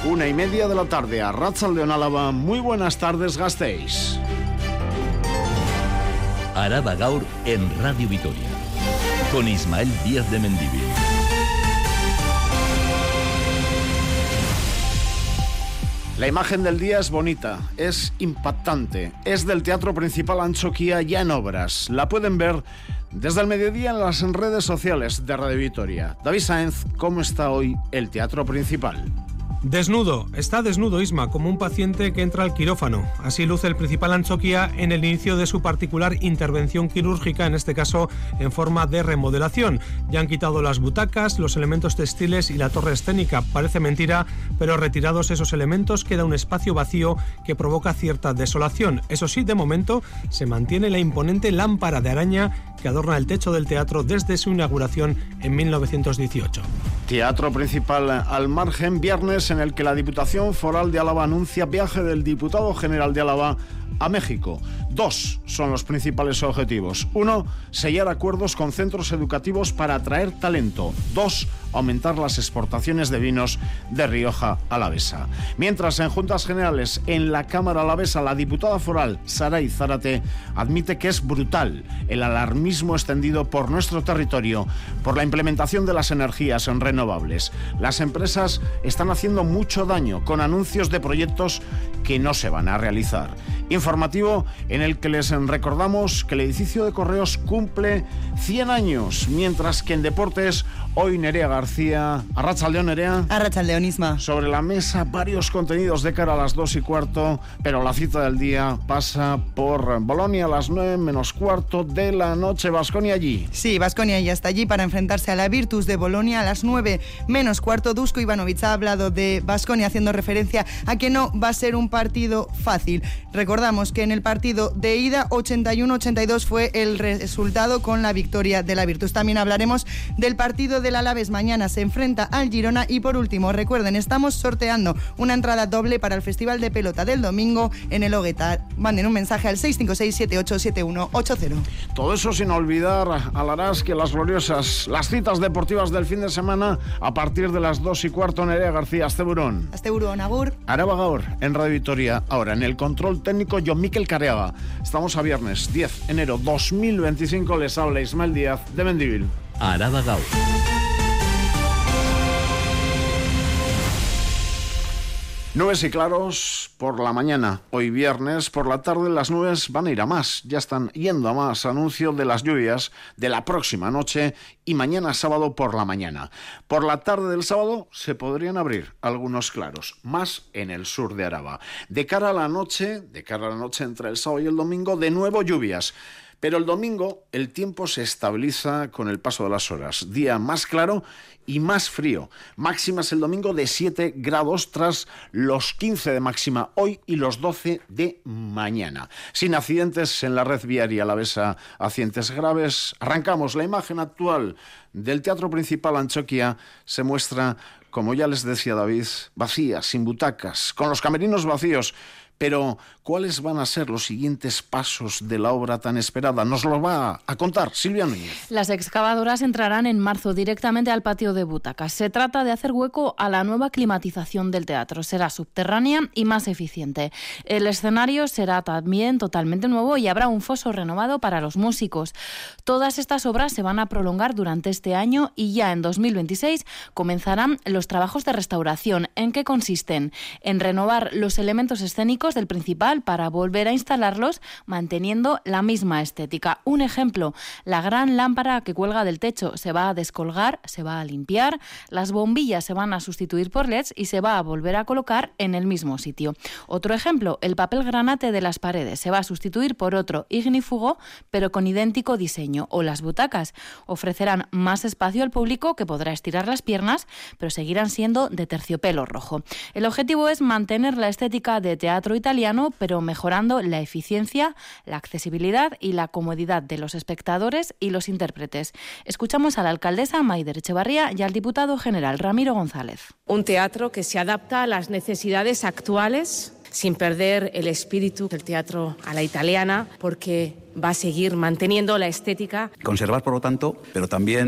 1:30 de la tarde, Arratsaldeon Álava. Muy buenas tardes, Gasteiz. Araba Gaur en Radio Vitoria, con Ismael Díaz de Mendívil. La imagen del día es bonita, es impactante. Es del Teatro Principal Antxokia ya en obras. La pueden ver desde el mediodía en las redes sociales de Radio Vitoria. David Sáenz, ¿cómo está hoy el Teatro Principal? Desnudo, está desnudo Isma, como un paciente que entra al quirófano. Así luce el Principal Antxokia en el inicio de su particular intervención quirúrgica, en este caso en forma de remodelación. Ya han quitado las butacas, los elementos textiles y la torre escénica. Parece mentira, pero retirados esos elementos queda un espacio vacío que provoca cierta desolación. Eso sí, de momento se mantiene la imponente lámpara de araña que adorna el techo del teatro desde su inauguración en 1918. Teatro Principal al margen, viernes en el que la Diputación Foral de Álava anuncia viaje del Diputado General de Álava a México. 2 son los principales objetivos. 1, sellar acuerdos con centros educativos para atraer talento. 2, aumentar las exportaciones de vinos de Rioja Alavesa. Mientras, en Juntas Generales, en la Cámara Alavesa, la diputada foral Saray Zárate admite que es brutal el alarmismo extendido por nuestro territorio por la implementación de las energías renovables. Las empresas están haciendo mucho daño con anuncios de proyectos que no se van a realizar. Informativo en el que les recordamos que el edificio de Correos cumple 100 años, mientras que en deportes, hoy Nerea García. Arratsaldeon, Nerea. Arratsaldeon, Isma. Sobre la mesa varios contenidos de cara a las 2:15, pero la cita del día pasa por Bolonia a las 9:15 de la noche. Baskonia allí. Sí, Baskonia ya está allí para enfrentarse a la Virtus de Bolonia a las 9:15. Dusko Ivanovic ha hablado de Baskonia haciendo referencia a que no va a ser un partido fácil. Recordamos que en el partido de ida 81-82 fue el resultado con la victoria de la Virtus. También hablaremos del partido del Alavés. Mañana se enfrenta al Girona. Y por último, recuerden, estamos sorteando una entrada doble para el Festival de Pelota del domingo en el Hogueta. Manden un mensaje al 656-787180. Todo eso sin olvidar, Alarás, que las gloriosas, las citas deportivas del fin de semana a partir de las 2:15. Nerea García, Asteburón. Asteburón, agur. Araba Gaur en Radio Vitoria. Ahora, en el control técnico, Jon Miquel Careaga. Estamos a viernes 10 de enero 2025. Les habla Ismael Díaz de Mendívil. Araba Gaur. Nubes y claros por la mañana, hoy viernes. Por la tarde las nubes van a ir a más, ya están yendo a más. Anuncio de las lluvias de la próxima noche y mañana sábado por la mañana. Por la tarde del sábado se podrían abrir algunos claros, más en el sur de Araba. De cara a la noche entre el sábado y el domingo, de nuevo lluvias. Pero el domingo el tiempo se estabiliza con el paso de las horas. Día más claro y más frío. Máximas el domingo de 7 grados tras los 15 de máxima hoy y los 12 de mañana. Sin accidentes en la red viaria alavesa, accidentes graves. Arrancamos. La imagen actual del Teatro Principal Antxokia se muestra, como ya les decía David, vacía, sin butacas, con los camerinos vacíos. Pero, ¿cuáles van a ser los siguientes pasos de la obra tan esperada? Nos lo va a contar Silvia Núñez. Las excavadoras entrarán en marzo directamente al patio de butacas. Se trata de hacer hueco a la nueva climatización del teatro. Será subterránea y más eficiente. El escenario será también totalmente nuevo y habrá un foso renovado para los músicos. Todas estas obras se van a prolongar durante este año y ya en 2026 comenzarán los trabajos de restauración. ¿En qué consisten? En renovar los elementos escénicos del Principal para volver a instalarlos manteniendo la misma estética. Un ejemplo, la gran lámpara que cuelga del techo se va a descolgar, se va a limpiar, las bombillas se van a sustituir por LEDs y se va a volver a colocar en el mismo sitio. Otro ejemplo, el papel granate de las paredes se va a sustituir por otro ignífugo pero con idéntico diseño. O las butacas ofrecerán más espacio al público que podrá estirar las piernas pero seguirán siendo de terciopelo rojo. El objetivo es mantener la estética de teatro italiano, pero mejorando la eficiencia, la accesibilidad y la comodidad de los espectadores y los intérpretes. Escuchamos a la alcaldesa Maider Echevarría y al diputado general Ramiro González. Un teatro que se adapta a las necesidades actuales sin perder el espíritu del teatro a la italiana, porque va a seguir manteniendo la estética. Conservar, por lo tanto, pero también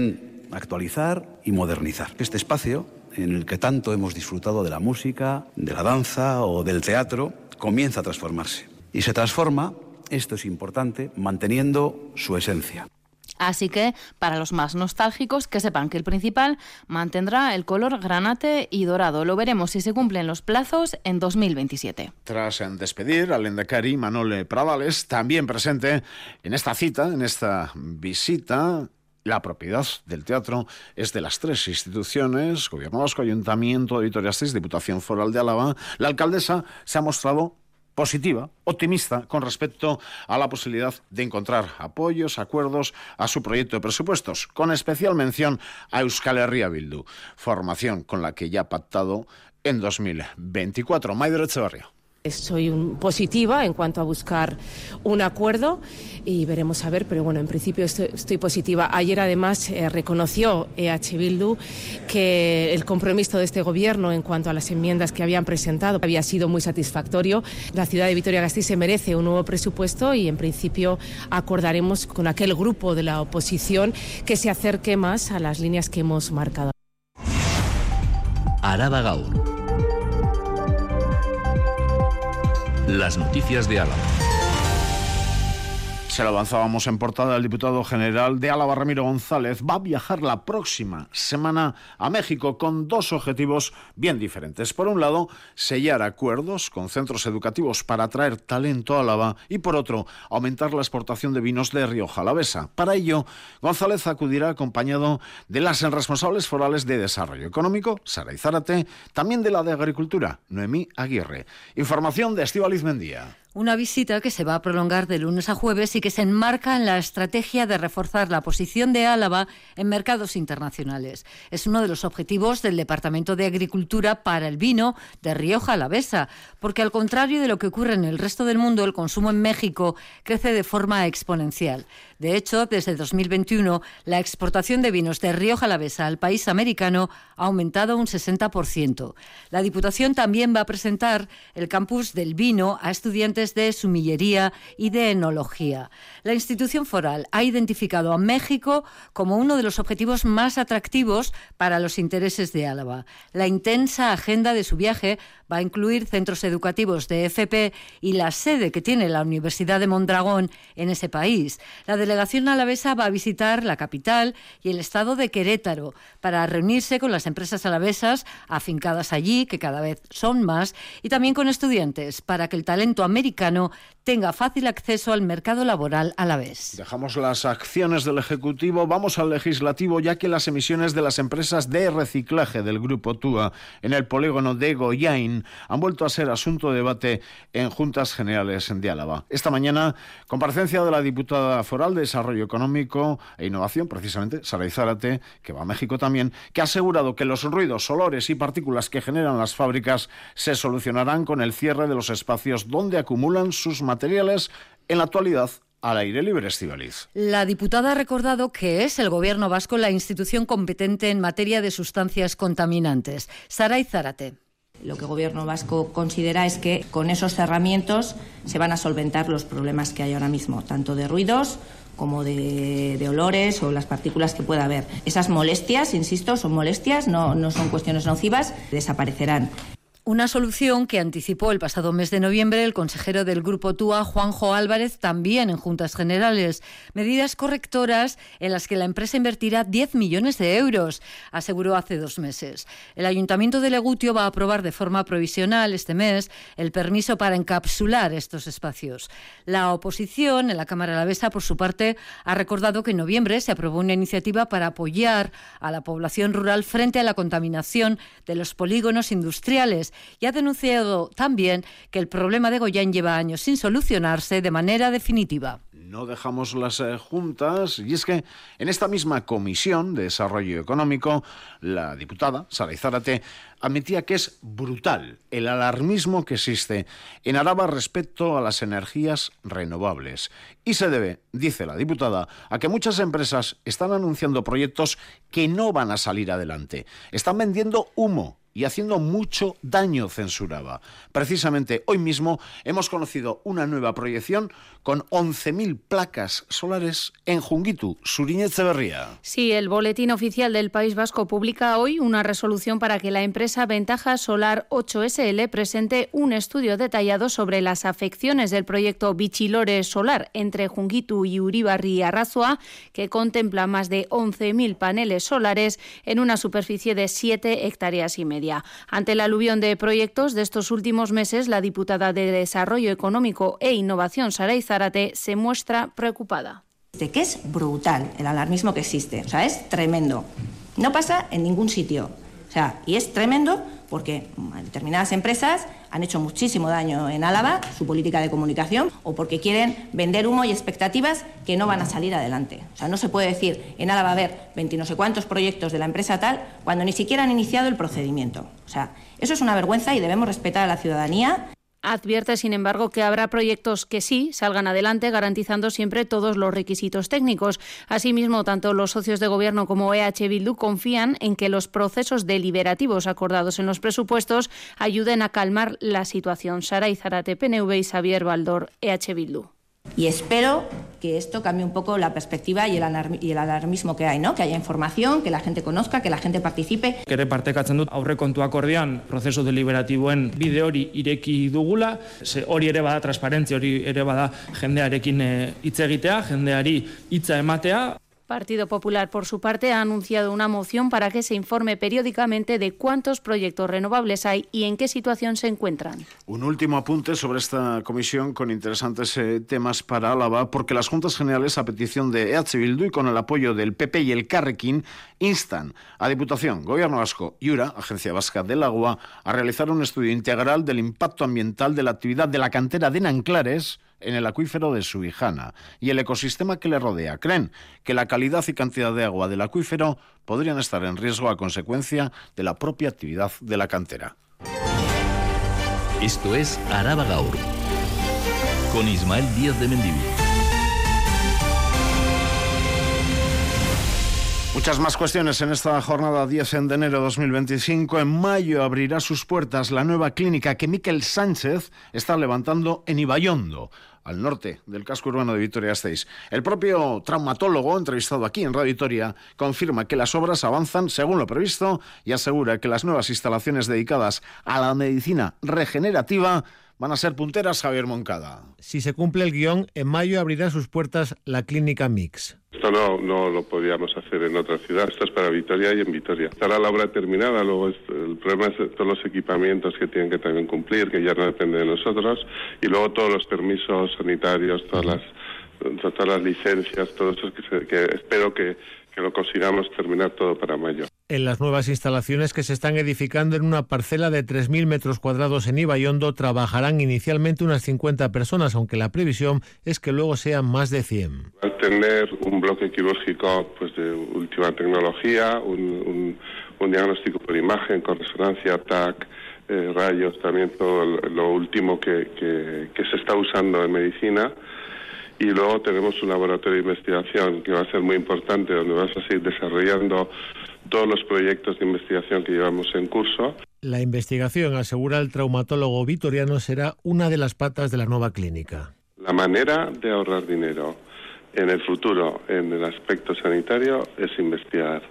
actualizar y modernizar. Este espacio, en el que tanto hemos disfrutado de la música, de la danza o del teatro, comienza a transformarse. Y se transforma, esto es importante, manteniendo su esencia. Así que, para los más nostálgicos, que sepan que el principal mantendrá el color granate y dorado. Lo veremos si se cumplen los plazos en 2027. Tras despedir al lehendakari Manole Pradales, también presente en esta cita, en esta visita, la propiedad del teatro es de las tres instituciones, Gobierno Vasco, Ayuntamiento de Vitoria-Gasteiz, Diputación Foral de Álava. La alcaldesa se ha mostrado positiva, optimista, con respecto a la posibilidad de encontrar apoyos, acuerdos a su proyecto de presupuestos, con especial mención a Euskal Herria Bildu, formación con la que ya ha pactado en 2024. Maider Etxebarria. Soy positiva en cuanto a buscar un acuerdo y veremos a ver, pero bueno, en principio estoy positiva. Ayer además reconoció EH Bildu que el compromiso de este gobierno en cuanto a las enmiendas que habían presentado había sido muy satisfactorio. La ciudad de Vitoria-Gasteiz se merece un nuevo presupuesto y en principio acordaremos con aquel grupo de la oposición que se acerque más a las líneas que hemos marcado. Araba Gaur. Las noticias de Álava. Se lo avanzábamos en portada. El diputado general de Álava, Ramiro González, va a viajar la próxima semana a México con dos objetivos bien diferentes. Por un lado, sellar acuerdos con centros educativos para atraer talento a Álava y, por otro, aumentar la exportación de vinos de Rioja Alavesa. Para ello, González acudirá acompañado de las responsables forales de Desarrollo Económico, Sara Izárate, también de la de Agricultura, Noemí Aguirre. Información de Estíbaliz Mendía. Una visita que se va a prolongar de lunes a jueves y que se enmarca en la estrategia de reforzar la posición de Álava en mercados internacionales. Es uno de los objetivos del Departamento de Agricultura para el vino de Rioja Alavesa, porque al contrario de lo que ocurre en el resto del mundo, el consumo en México crece de forma exponencial. De hecho, desde 2021, la exportación de vinos de Rioja Alavesa al país americano ha aumentado un 60%. La Diputación también va a presentar el campus del vino a estudiantes de sumillería y de enología. La institución foral ha identificado a México como uno de los objetivos más atractivos para los intereses de Álava. La intensa agenda de su viaje va a incluir centros educativos de FP y la sede que tiene la Universidad de Mondragón en ese país. La delegación alavesa va a visitar la capital y el estado de Querétaro para reunirse con las empresas alavesas afincadas allí, que cada vez son más, y también con estudiantes para que el talento americano tenga fácil acceso al mercado laboral alavés. Dejamos las acciones del Ejecutivo, vamos al Legislativo, ya que las emisiones de las empresas de reciclaje del Grupo TUA en el polígono de Goiain han vuelto a ser asunto de debate en Juntas Generales de Álava. Esta mañana, comparecencia de la diputada foral de Desarrollo Económico e Innovación, precisamente, Sara Izárate, que va a México también, que ha asegurado que los ruidos, olores y partículas que generan las fábricas se solucionarán con el cierre de los espacios donde acumulan sus materiales en la actualidad al aire libre. Estíbaliz. La diputada ha recordado que es el Gobierno vasco la institución competente en materia de sustancias contaminantes. Sara Izárate. Lo que el Gobierno vasco considera es que con esos cerramientos se van a solventar los problemas que hay ahora mismo, tanto de ruidos como de olores o las partículas que pueda haber. Esas molestias, insisto, son molestias, no son cuestiones nocivas, desaparecerán. Una solución que anticipó el pasado mes de noviembre el consejero del Grupo TUA, Juanjo Álvarez, también en Juntas Generales. Medidas correctoras en las que la empresa invertirá 10 millones de euros, aseguró hace 2 meses. El Ayuntamiento de Legutio va a aprobar de forma provisional este mes el permiso para encapsular estos espacios. La oposición en la Cámara Alavesa, por su parte, ha recordado que en noviembre se aprobó una iniciativa para apoyar a la población rural frente a la contaminación de los polígonos industriales. Y ha denunciado también que el problema de Goián lleva años sin solucionarse de manera definitiva. No dejamos las juntas, y es que en esta misma Comisión de Desarrollo Económico, la diputada Sara Izárate admitía que es brutal el alarmismo que existe en Araba respecto a las energías renovables. Y se debe, dice la diputada, a que muchas empresas están anunciando proyectos que no van a salir adelante. Están vendiendo humo. y haciendo mucho daño, censuraba. Precisamente hoy mismo hemos conocido una nueva proyección con 11.000 placas solares en Jungitu, Suriñe Etxeberria. Sí, el Boletín Oficial del País Vasco publica hoy una resolución para que la empresa Ventaja Solar 8 SL presente un estudio detallado sobre las afecciones del proyecto Bichilore Solar entre Jungitu y Uribarri y Arrazoa, que contempla más de 11.000 paneles solares en una superficie de 7,5 hectáreas. Ante el aluvión de proyectos de estos últimos meses, la diputada de Desarrollo Económico e Innovación, Saray Zárate, se muestra preocupada. De que es brutal el alarmismo que existe, o sea, es tremendo. No pasa en ningún sitio, o sea, y es tremendo porque determinadas empresas han hecho muchísimo daño en Álava, su política de comunicación, o porque quieren vender humo y expectativas que no van a salir adelante. O sea, no se puede decir en Álava haber 20 no sé cuántos proyectos de la empresa tal cuando ni siquiera han iniciado el procedimiento. O sea, eso es una vergüenza y debemos respetar a la ciudadanía. Advierte, sin embargo, que habrá proyectos que sí salgan adelante, garantizando siempre todos los requisitos técnicos. Asimismo, tanto los socios de gobierno como EH Bildu confían en que los procesos deliberativos acordados en los presupuestos ayuden a calmar la situación. Saray Zárate, PNV, y Xavier Baldor, EH Bildu. Y espero que esto cambie un poco la perspectiva y el alarmismo que hay, ¿no? Que haya información, que la gente conozca, que la gente participe. Ere partekatzen dut aurrekontuak ordean prozesu deliberatiboen bide hori ireki dugula, hori ere bada transparentzia, hori ere bada jendearekin hitz egitea, jendeari hitza ematea. Partido Popular, por su parte, ha anunciado una moción para que se informe periódicamente de cuántos proyectos renovables hay y en qué situación se encuentran. Un último apunte sobre esta comisión con interesantes temas para Álava, porque las Juntas Generales, a petición de EH Bildu y con el apoyo del PP y el Carrequín, instan a Diputación, Gobierno Vasco y URA, Agencia Vasca del Agua, a realizar un estudio integral del impacto ambiental de la actividad de la cantera de Nanclares en el acuífero de Subijana y el ecosistema que le rodea. Creen que la calidad y cantidad de agua del acuífero podrían estar en riesgo a consecuencia de la propia actividad de la cantera. Esto es Araba Gaur, con Ismael Díaz de Mendivil. Muchas más cuestiones en esta jornada 10 de enero de 2025. En mayo abrirá sus puertas la nueva clínica que Miquel Sánchez está levantando en Ibaiondo, al norte del casco urbano de Vitoria-Gasteiz. El propio traumatólogo, entrevistado aquí en Radio Vitoria, confirma que las obras avanzan según lo previsto y asegura que las nuevas instalaciones dedicadas a la medicina regenerativa van a ser punteras. Javier Moncada. Si se cumple el guión, en mayo abrirá sus puertas la clínica Mix. Esto no lo podíamos hacer en otra ciudad, esto es para Vitoria y en Vitoria. Estará la obra terminada, luego el problema es todos los equipamientos que tienen que también cumplir, que ya no depende de nosotros, y luego todos los permisos sanitarios, todas las licencias, todo eso que espero que lo consigamos terminar todo para mayo. En las nuevas instalaciones que se están edificando en una parcela de 3.000 metros cuadrados en Ibaiondo trabajarán inicialmente unas 50 personas, aunque la previsión es que luego sean más de 100. Al tener un bloque quirúrgico pues de última tecnología, un diagnóstico por imagen con resonancia, TAC, rayos, también todo lo último que se está usando en medicina. Y luego tenemos un laboratorio de investigación que va a ser muy importante, donde vamos a seguir desarrollando todos los proyectos de investigación que llevamos en curso. La investigación, asegura el traumatólogo vitoriano, será una de las patas de la nueva clínica. La manera de ahorrar dinero en el futuro, en el aspecto sanitario, es investigar.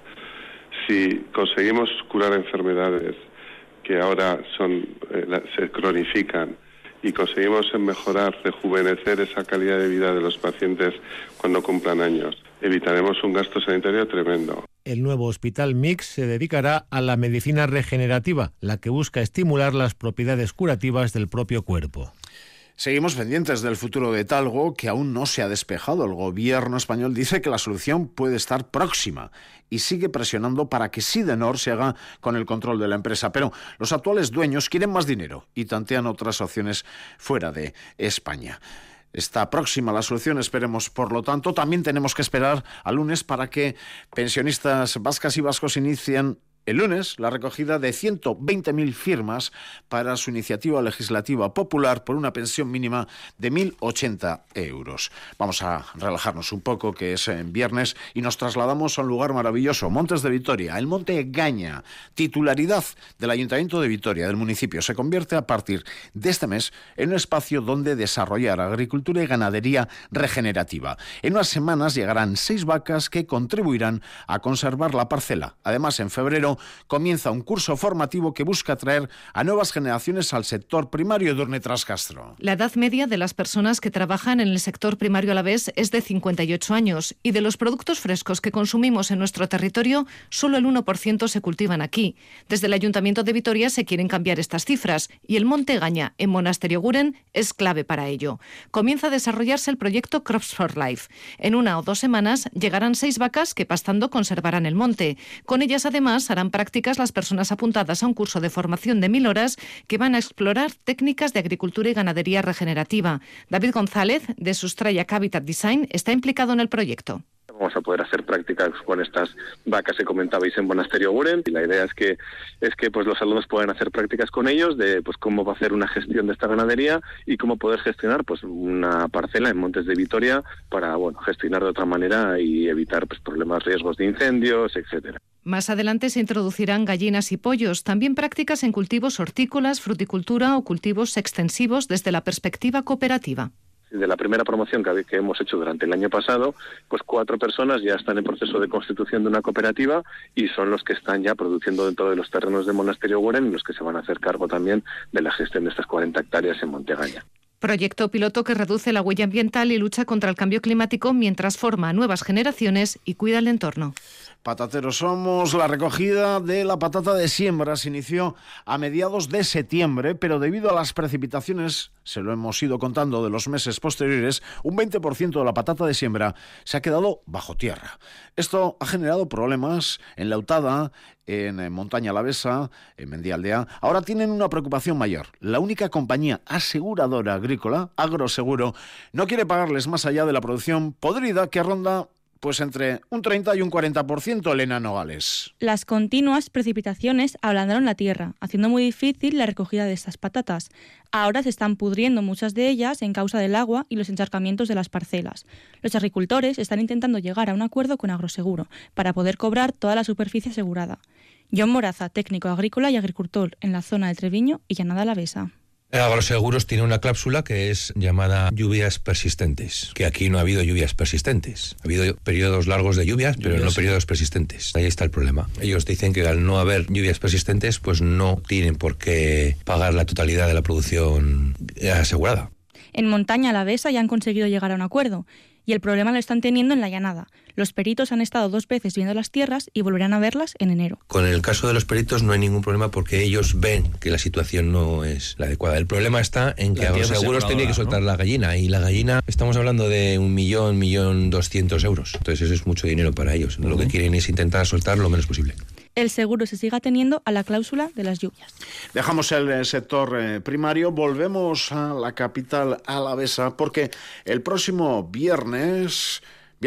Si conseguimos curar enfermedades que ahora se cronifican, y conseguimos mejorar, rejuvenecer esa calidad de vida de los pacientes cuando cumplan años, evitaremos un gasto sanitario tremendo. El nuevo Hospital Mix se dedicará a la medicina regenerativa, la que busca estimular las propiedades curativas del propio cuerpo. Seguimos pendientes del futuro de Talgo, que aún no se ha despejado. El gobierno español dice que la solución puede estar próxima y sigue presionando para que Sidenor se haga con el control de la empresa. Pero los actuales dueños quieren más dinero y tantean otras opciones fuera de España. Está próxima la solución, esperemos. Por lo tanto, también tenemos que esperar al lunes para que pensionistas vascas y vascos inicien el lunes la recogida de 120.000 firmas para su iniciativa legislativa popular por una pensión mínima de 1.080 euros. Vamos a relajarnos un poco, que es en viernes, y nos trasladamos a un lugar maravilloso, Montes de Vitoria, el Monte Gaña, titularidad del Ayuntamiento de Vitoria, del municipio. Se convierte a partir de este mes en un espacio donde desarrollar agricultura y ganadería regenerativa. En unas semanas llegarán 6 vacas que contribuirán a conservar la parcela. Además, en febrero comienza un curso formativo que busca atraer a nuevas generaciones al sector primario. Edurne Trascastro. La edad media de las personas que trabajan en el sector primario alavés es de 58 años y de los productos frescos que consumimos en nuestro territorio, solo el 1% se cultivan aquí. Desde el Ayuntamiento de Vitoria se quieren cambiar estas cifras y el Monte Gaña, en Monasterio-Guren, es clave para ello. Comienza a desarrollarse el proyecto Crops for Life. En 1 o 2 semanas llegarán 6 vacas que pastando conservarán el monte. Con ellas, además, harán prácticas las personas apuntadas a un curso de formación de 1000 horas que van a explorar técnicas de agricultura y ganadería regenerativa. David González, de Sustrayak Habitat Design, está implicado en el proyecto. Vamos a poder hacer prácticas con estas vacas que comentabais en Monasterio-Guren, y la idea es que pues los alumnos puedan hacer prácticas con ellos de pues cómo va a hacer una gestión de esta ganadería y cómo poder gestionar pues una parcela en Montes de Vitoria para gestionar de otra manera y evitar pues problemas, riesgos de incendios, etcétera. Más adelante se introducirán gallinas y pollos, también prácticas en cultivos hortícolas, fruticultura o cultivos extensivos desde la perspectiva cooperativa. De la primera promoción que hemos hecho durante el año pasado, pues 4 personas ya están en proceso de constitución de una cooperativa y son los que están ya produciendo dentro de los terrenos de Monasterio-Guren y los que se van a hacer cargo también de la gestión de estas 40 hectáreas en Monte Gaña. Proyecto piloto que reduce la huella ambiental y lucha contra el cambio climático mientras forma a nuevas generaciones y cuida el entorno. Patateros somos. La recogida de la patata de siembra se inició a mediados de septiembre, pero debido a las precipitaciones, se lo hemos ido contando, de los meses posteriores, un 20% de la patata de siembra se ha quedado bajo tierra. Esto ha generado problemas en Lautada, en Montaña Alavesa, en Mendialdea. Ahora tienen una preocupación mayor. La única compañía aseguradora agrícola, Agroseguro, no quiere pagarles más allá de la producción podrida que ronda pues entre un 30 y un 40%, Elena Nogales. Las continuas precipitaciones ablandaron la tierra, haciendo muy difícil la recogida de estas patatas. Ahora se están pudriendo muchas de ellas en causa del agua y los encharcamientos de las parcelas. Los agricultores están intentando llegar a un acuerdo con Agroseguro para poder cobrar toda la superficie asegurada. John Moraza, técnico agrícola y agricultor en la zona del Treviño y Llanada Alavesa. Agroseguros tiene una cláusula que es llamada lluvias persistentes, que aquí no ha habido lluvias persistentes. Ha habido periodos largos de lluvias, pero no periodos persistentes. Ahí está el problema. Ellos dicen que al no haber lluvias persistentes, pues no tienen por qué pagar la totalidad de la producción asegurada. En Montaña Alavesa ya han conseguido llegar a un acuerdo y el problema lo están teniendo en la llanada. Los peritos han estado 2 veces viendo las tierras y volverán a verlas en enero. Con el caso de los peritos no hay ningún problema porque ellos ven que la situación no es la adecuada. El problema está en que Agroseguros tenía que soltar la gallina, y la gallina, estamos hablando de 1.200.000 euros. Entonces eso es mucho dinero para ellos. Lo que quieren es intentar soltar lo menos posible. El seguro se sigue ateniendo a la cláusula de las lluvias. Dejamos el sector primario, volvemos a la capital alavesa, porque el próximo viernes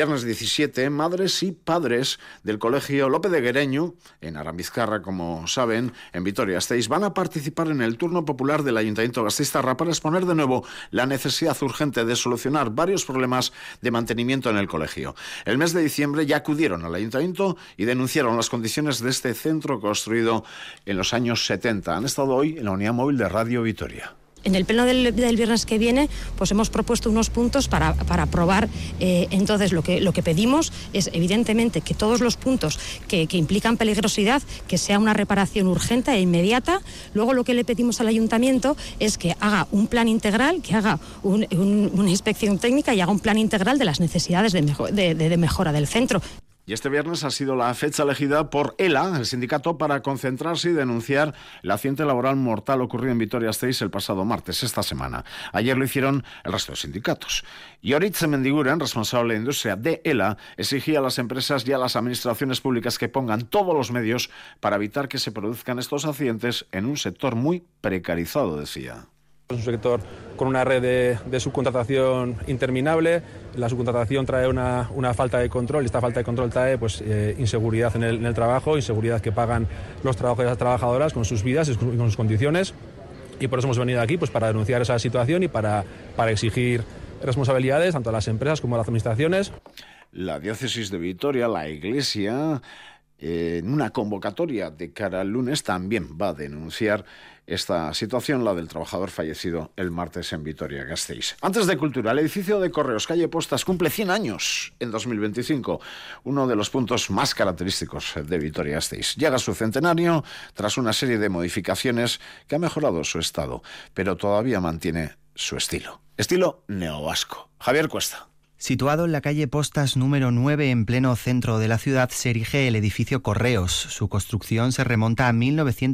17, madres y padres del Colegio Lope de Guereño, en Arambizkarra, como saben, en Vitoria-Gasteiz, van a participar en el turno popular del Ayuntamiento Gasteiztarra para exponer de nuevo la necesidad urgente de solucionar varios problemas de mantenimiento en el colegio. El mes de diciembre ya acudieron al Ayuntamiento y denunciaron las condiciones de este centro construido en los años 70. Han estado hoy en la unidad móvil de Radio Vitoria. En el pleno del viernes que viene, pues hemos propuesto unos puntos para aprobar. Entonces, lo que pedimos es, evidentemente, que todos los puntos que implican peligrosidad, que sea una reparación urgente e inmediata. Luego, lo que le pedimos al ayuntamiento es que haga un plan integral, que haga una inspección técnica y haga un plan integral de las necesidades de mejora del centro. Y este viernes ha sido la fecha elegida por ELA, el sindicato, para concentrarse y denunciar el accidente laboral mortal ocurrido en Vitoria-Gasteiz el pasado martes, esta semana. Ayer lo hicieron el resto de sindicatos. Y Oritz Mendiguren, responsable de industria de ELA, exigía a las empresas y a las administraciones públicas que pongan todos los medios para evitar que se produzcan estos accidentes en un sector muy precarizado, decía. Es un sector con una red de subcontratación interminable. La subcontratación trae una falta de control y esta falta de control trae pues, inseguridad en el trabajo, inseguridad que pagan los trabajadores y las trabajadoras con sus vidas y con sus condiciones. Y por eso hemos venido aquí pues, para denunciar esa situación y para exigir responsabilidades tanto a las empresas como a las administraciones. La diócesis de Vitoria, la Iglesia, en una convocatoria de cara al lunes también va a denunciar esta situación, la del trabajador fallecido el martes en Vitoria-Gasteiz. Antes de cultura, el edificio de Correos, calle Postas, cumple 100 años en 2025, uno de los puntos más característicos de Vitoria-Gasteiz. Llega su centenario tras una serie de modificaciones que ha mejorado su estado, pero todavía mantiene su estilo neovasco. Javier Cuesta. Situado en la calle Postas número 9, en pleno centro de la ciudad, se erige el edificio Correos. Su construcción se remonta a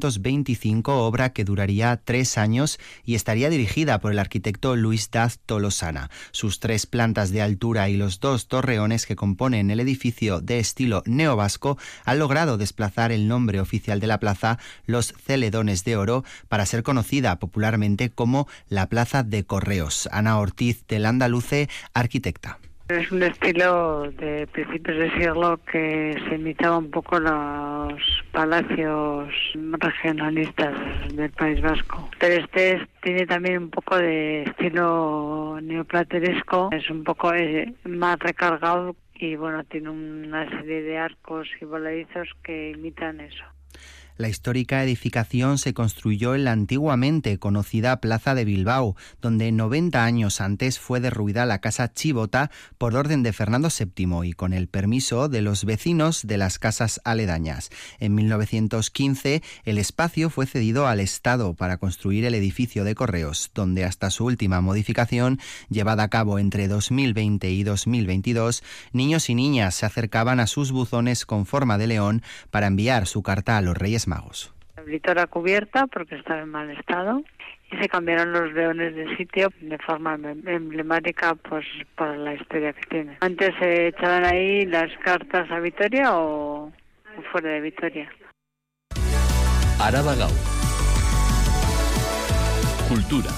1925, obra que duraría 3 años y estaría dirigida por el arquitecto Luis Daz Tolosana. Sus 3 plantas de altura y los 2 torreones que componen el edificio de estilo neovasco han logrado desplazar el nombre oficial de la plaza, los Celedones de Oro, para ser conocida popularmente como la Plaza de Correos. Ana Ortiz del Andaluce, arquitecta. Es un estilo de principios de siglo que se imitaba un poco los palacios regionalistas del País Vasco. Pero este tiene también un poco de estilo neoplateresco, es un poco más recargado y bueno, tiene una serie de arcos y voladizos que imitan eso. La histórica edificación se construyó en la antiguamente conocida Plaza de Bilbao, donde 90 años antes fue derruida la casa Chivota por orden de Fernando VII y con el permiso de los vecinos de las casas aledañas. En 1915 el espacio fue cedido al Estado para construir el edificio de Correos, donde hasta su última modificación, llevada a cabo entre 2020 y 2022, niños y niñas se acercaban a sus buzones con forma de león para enviar su carta a los Reyes Magos. Habilitó cubierta porque estaba en mal estado y se cambiaron los leones de sitio de forma emblemática pues por la historia que tiene. Antes se echaban ahí las cartas a Vitoria o fuera de Vitoria. Araba Gau. Cultura.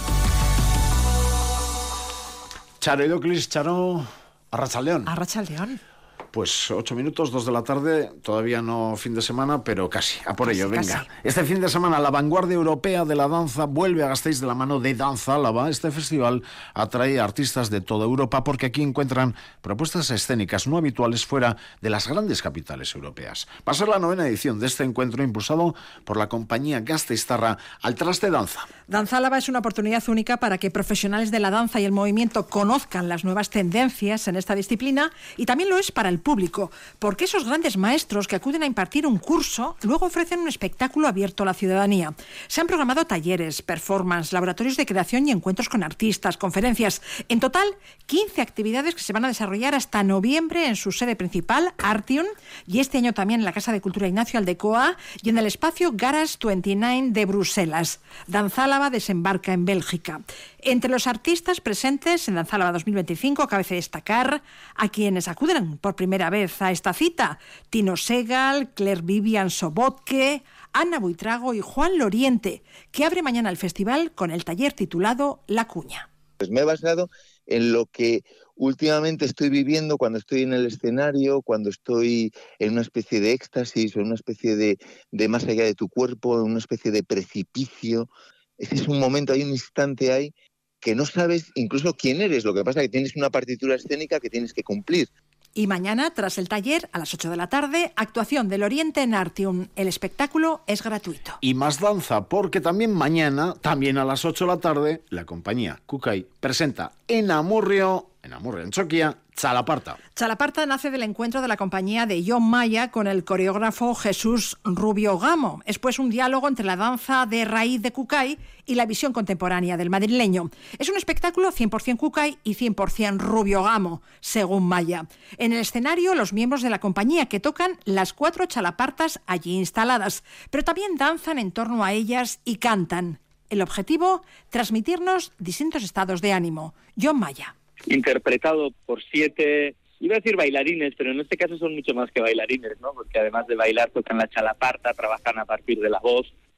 Charo Idoclis, Charo, Arratsaldeon. Arratsaldeon. Pues 8 minutos, 2 de la tarde, todavía no fin de semana, pero casi, a por ello, venga. Casi. Este fin de semana la vanguardia europea de la danza vuelve a Gasteiz de la mano de Danza Álava. Este festival atrae a artistas de toda Europa porque aquí encuentran propuestas escénicas no habituales fuera de las grandes capitales europeas. Va a ser la 9ª edición de este encuentro impulsado por la compañía gasteiztarra Al Traste Danza. Danza Álava es una oportunidad única para que profesionales de la danza y el movimiento conozcan las nuevas tendencias en esta disciplina y también lo es para el público, porque esos grandes maestros que acuden a impartir un curso luego ofrecen un espectáculo abierto a la ciudadanía. Se han programado talleres, performance, laboratorios de creación y encuentros con artistas, conferencias. En total, 15 actividades que se van a desarrollar hasta noviembre en su sede principal, Artium, y este año también en la Casa de Cultura Ignacio Aldecoa y en el espacio Garage 29 de Bruselas. Danza Álava desembarca en Bélgica. Entre los artistas presentes en Danza Álava 2025 cabe destacar a quienes acuden por primera vez a esta cita: Tino Segal, Claire Vivian Sobotke, Ana Buitrago y Juan Loriente, que abre mañana el festival con el taller titulado La Cuña. Pues me he basado en lo que últimamente estoy viviendo cuando estoy en el escenario, cuando estoy en una especie de éxtasis o en una especie de más allá de tu cuerpo, en una especie de precipicio. Ese es un momento, hay un instante ahí que no sabes incluso quién eres. Lo que pasa es que tienes una partitura escénica que tienes que cumplir. Y mañana, tras el taller, a las 8 de la tarde, actuación del Oriente en Artium. El espectáculo es gratuito. Y más danza, porque también mañana, también a las 8 de la tarde, la compañía Kukai presenta en Amurrio, en Choquia, Chalaparta. Chalaparta nace del encuentro de la compañía de John Maya con el coreógrafo Jesús Rubio Gamo. Es pues un diálogo entre la danza de raíz de Kukai y la visión contemporánea del madrileño. Es un espectáculo 100% Kukai y 100% Rubio Gamo, según Maya. En el escenario, los miembros de la compañía que tocan las 4 chalapartas allí instaladas, pero también danzan en torno a ellas y cantan. El objetivo, transmitirnos distintos estados de ánimo. John Maya. Interpretado por 7, iba a decir bailarines, pero en este caso son mucho más que bailarines, ¿no? Porque además de bailar tocan la chalaparta, trabajan a partir de la voz,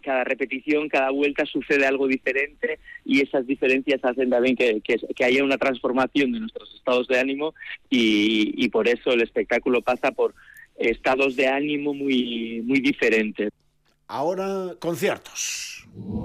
cada repetición, cada vuelta sucede algo diferente y esas diferencias hacen también que haya una transformación de nuestros estados de ánimo y por eso el espectáculo pasa por estados de ánimo muy, muy diferentes. Ahora, conciertos.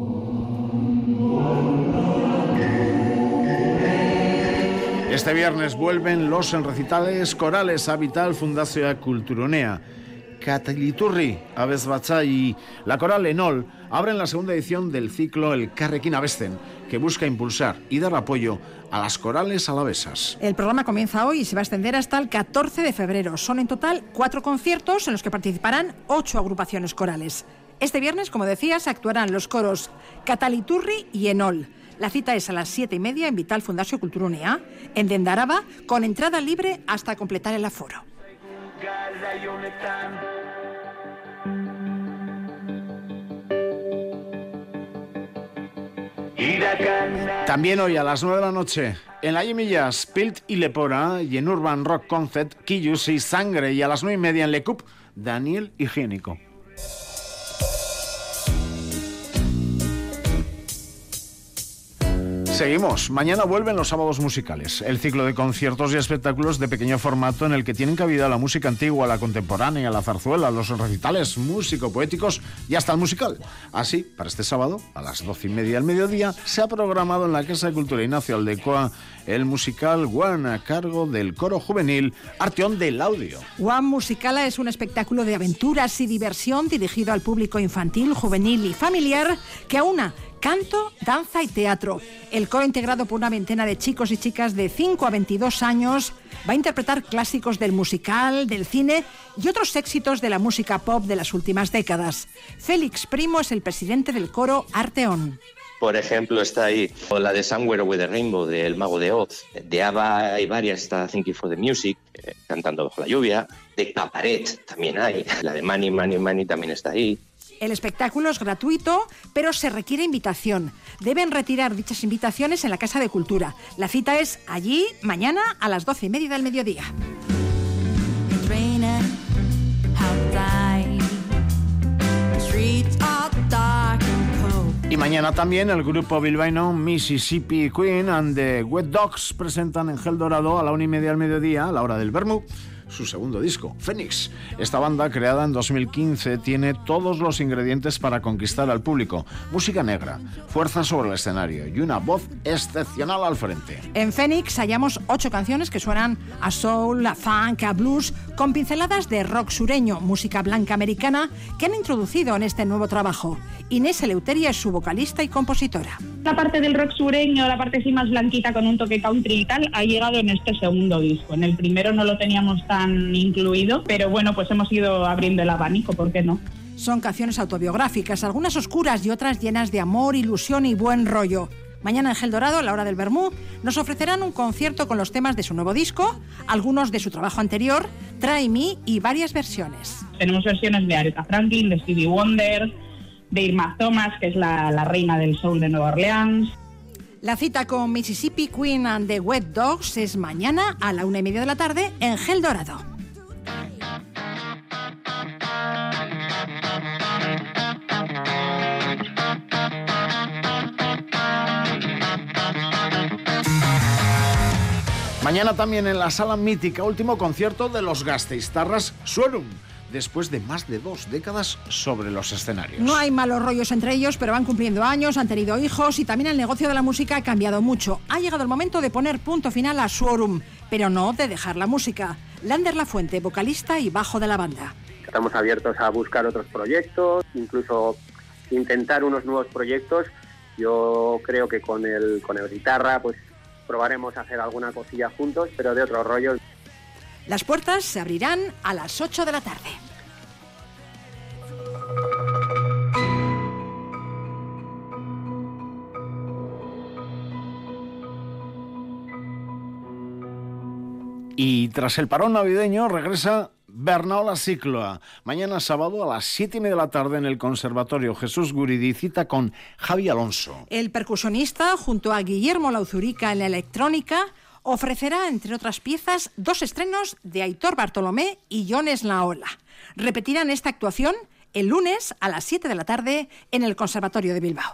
Este viernes vuelven los recitales corales a Vital Fundazioa Kulturgunea. Cataliturri, Abesbatza y la coral Enol abren la segunda edición del ciclo Elkarrekin Abesten, que busca impulsar y dar apoyo a las corales alavesas. El programa comienza hoy y se va a extender hasta el 14 de febrero. Son en total 4 conciertos en los que participarán 8 agrupaciones corales. Este viernes, como decías, actuarán los coros Cataliturri y Enol. La cita es a las 7:30 en Vital Fundazioa Kulturgunea, en Dendaraba, con entrada libre hasta completar el aforo. También hoy a las 9 de la noche, en la Yemillas, Pilt y Lepora, y en Urban Rock Concert, Quillus y Sangre, y a las 9:30 en Lecup, Daniel Higiénico. Seguimos. Mañana vuelven los sábados musicales, el ciclo de conciertos y espectáculos de pequeño formato en el que tienen cabida la música antigua, la contemporánea, la zarzuela, los recitales músico-poéticos y hasta el musical. Así, para este sábado, a las 12:30 al mediodía, se ha programado en la Casa de Cultura Ignacio Aldecoa el musical Guan, a cargo del coro juvenil Arteón del Audio. Guan Musicala es un espectáculo de aventuras y diversión dirigido al público infantil, juvenil y familiar que aúna canto, danza y teatro. El coro, integrado por una veintena de chicos y chicas de 5 a 22 años, va a interpretar clásicos del musical, del cine y otros éxitos de la música pop de las últimas décadas. Félix Primo es el presidente del coro Arteón. Por ejemplo, está ahí la de Somewhere Over the Rainbow, de El Mago de Oz. De ABBA hay varias, está Thank You for the Music, Cantando bajo la lluvia. De Cabaret también hay, la de Money, Money, Money también está ahí. El espectáculo es gratuito, pero se requiere invitación. Deben retirar dichas invitaciones en la Casa de Cultura. La cita es allí, mañana, a las 12:30 del mediodía. Y mañana también el grupo bilbaíno Mississippi Queen and the Wet Dogs presentan en Gel Dorado a la 1:30 del mediodía, a la hora del vermú, su segundo disco, Fénix. Esta banda, creada en 2015, tiene todos los ingredientes para conquistar al público. Música negra, fuerza sobre el escenario y una voz excepcional al frente. En Fénix hallamos 8 canciones que suenan a soul, a funk, a blues, con pinceladas de rock sureño, música blanca americana, que han introducido en este nuevo trabajo. Inés Eleuteria es su vocalista y compositora. La parte del rock sureño, la parte así más blanquita con un toque country y tal, ha llegado en este segundo disco. En el primero no lo teníamos tan incluido, pero bueno, pues hemos ido abriendo el abanico, ¿por qué no? Son canciones autobiográficas, algunas oscuras y otras llenas de amor, ilusión y buen rollo. Mañana en Gel Dorado, a la hora del vermú, nos ofrecerán un concierto con los temas de su nuevo disco, algunos de su trabajo anterior, Try Me y varias versiones. Tenemos versiones de Aretha Franklin, de Stevie Wonder, de Irma Thomas, que es la reina del soul de Nueva Orleans. La cita con Mississippi Queen and the Wet Dogs es mañana a la 1:30 de la tarde en Gel Dorado. Mañana también en la Sala Mítica, último concierto de los Gasteiztarras Suerum, después de más de 2 décadas sobre los escenarios. No hay malos rollos entre ellos, pero van cumpliendo años, han tenido hijos y también el negocio de la música ha cambiado mucho. Ha llegado el momento de poner punto final a Suorum, pero no de dejar la música. Lander Lafuente, vocalista y bajo de la banda. Estamos abiertos a buscar otros proyectos, incluso intentar unos nuevos proyectos. Yo creo que con el guitarra pues probaremos hacer alguna cosilla juntos, pero de otro rollo. Las puertas se abrirán a las 8 de la tarde. Y tras el parón navideño regresa Bernaola Cicloa. Mañana sábado a las 7:30 de la tarde en el Conservatorio Jesús Guridi, cita con Javi Alonso. El percusionista, junto a Guillermo Lauzurica en la electrónica, ofrecerá, entre otras piezas, 2 estrenos de Aitor Bartolomé y Jon Esnaola. Repetirán esta actuación el lunes a las 7 de la tarde en el Conservatorio de Bilbao.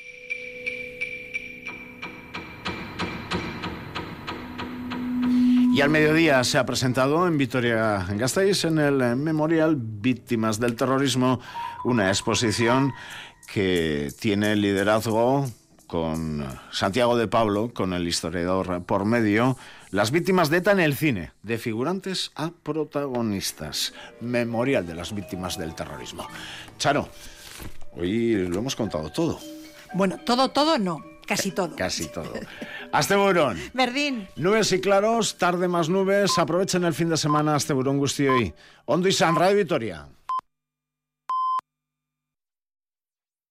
Y al mediodía se ha presentado en Vitoria-Gasteiz, en el Memorial Víctimas del Terrorismo, una exposición que tiene liderazgo con Santiago de Pablo, con el historiador por medio, las víctimas de ETA en el cine, de figurantes a protagonistas. Memorial de las víctimas del terrorismo. Charo, hoy lo hemos contado todo. Bueno, todo no, casi todo. Casi todo. Asteburón. Berdín. Nubes y claros, tarde más nubes. Aprovechen el fin de semana, Asteburón guztioi. Ondo izan, Radio Vitoria.